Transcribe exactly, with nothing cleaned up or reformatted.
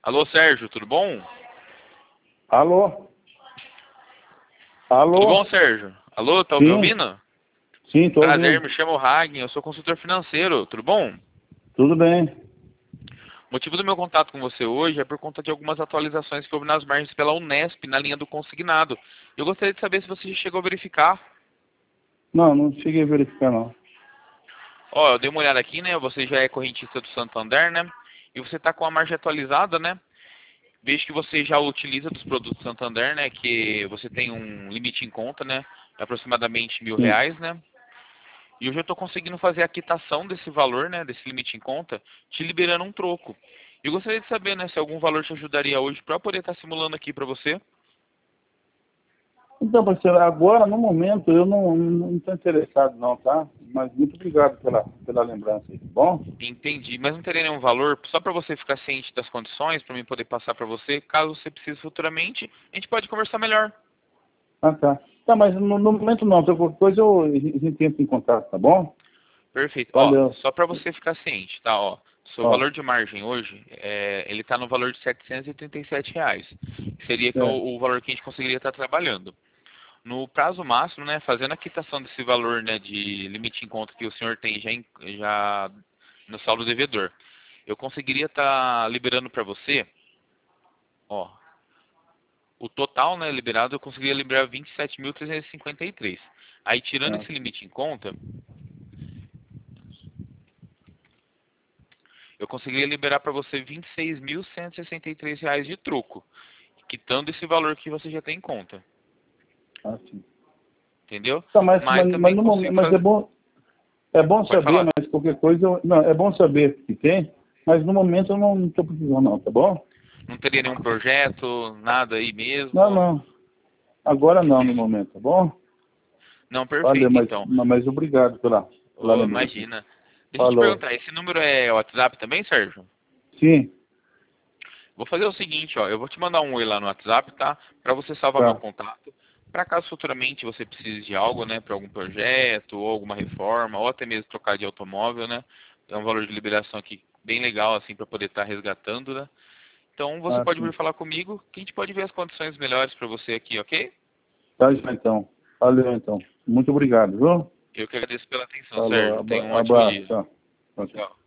Alô, Sérgio, tudo bom? Alô? Tudo Alô? bom, Sérgio? Alô, tá me Sim, ouvindo? sim, tô Prazer, ouvindo. me chamo Hagen, eu sou consultor financeiro, tudo bom? Tudo bem. O motivo do meu contato com você hoje é por conta de algumas atualizações que houve nas margens pela Unesp na linha do consignado. Eu gostaria de saber se você já chegou a verificar. Não, não cheguei a verificar, não. Ó, eu dei uma olhada aqui, né? Você já é correntista do Santander, né? E você está com a margem atualizada, né? Vejo que você já utiliza dos produtos Santander, né? Que você tem um limite em conta, né? Aproximadamente mil Sim. reais, né? E hoje eu estou conseguindo fazer a quitação desse valor, né? Desse limite em conta, te liberando um troco. E eu gostaria de saber, né? Se algum valor te ajudaria hoje para poder estar simulando aqui para você. Então, parceiro, agora, no momento, eu não não estou interessado, não, tá? Mas muito obrigado pela, pela lembrança aí, tá bom? Entendi, mas não teria nenhum valor, só para você ficar ciente das condições, para mim poder passar para você, caso você precise futuramente, a gente pode conversar melhor. Ah, tá. Tá, mas no, no momento não, então qualquer coisa eu, a gente entra em contato, tá bom? Perfeito. Ó, Valeu. só para você ficar ciente, tá? Ó, seu Ó, valor de margem hoje, é, ele está no valor de setecentos e trinta e sete reais. Que seria que é certo. o, o valor que a gente conseguiria estar trabalhando. No prazo máximo, né, fazendo a quitação desse valor, né, de limite em conta que o senhor tem já, em- já no saldo devedor, eu conseguiria estar liberando para você, ó, o total, né, liberado, eu conseguiria liberar vinte e sete mil trezentos e cinquenta e três. Aí, tirando Ah, esse limite em conta, eu conseguiria liberar para você vinte e seis mil cento e sessenta e três reais de troco, quitando esse valor que você já tem em conta, ah, sim. entendeu? Tá, mas, Mas mas, mas, também no momento, consigo mas é fazer... bom, é bom Pode saber, falar. mas qualquer coisa, eu, não, é bom saber que tem, mas no momento eu não estou precisando, não, tá bom? Não teria nenhum projeto, nada aí Não, mesmo? não. Agora não, no momento, tá bom? Não, Valeu, perfeito, mas, então. mas obrigado pela, pela Ô, lembrança. imagina. Deixa eu te Falou. perguntar, esse número é WhatsApp também, Sérgio? Sim, Vou fazer o seguinte, ó, eu vou te mandar um oi lá no WhatsApp, tá? Para você salvar meu tá. contato. Para caso futuramente você precise de algo, né, para algum projeto, ou alguma reforma, ou até mesmo trocar de automóvel, né? É um valor de liberação aqui bem legal, assim, para poder estar resgatando, né? Então você Ah, pode vir sim. falar comigo, que a gente pode ver as condições melhores para você aqui, ok? Tá, já, então. Valeu, então. Muito obrigado, viu? Eu que agradeço pela atenção, Falou. Sérgio. Tenha Aba- um ótimo Abraço. dia. Tchau. Tchau, tchau. Tchau.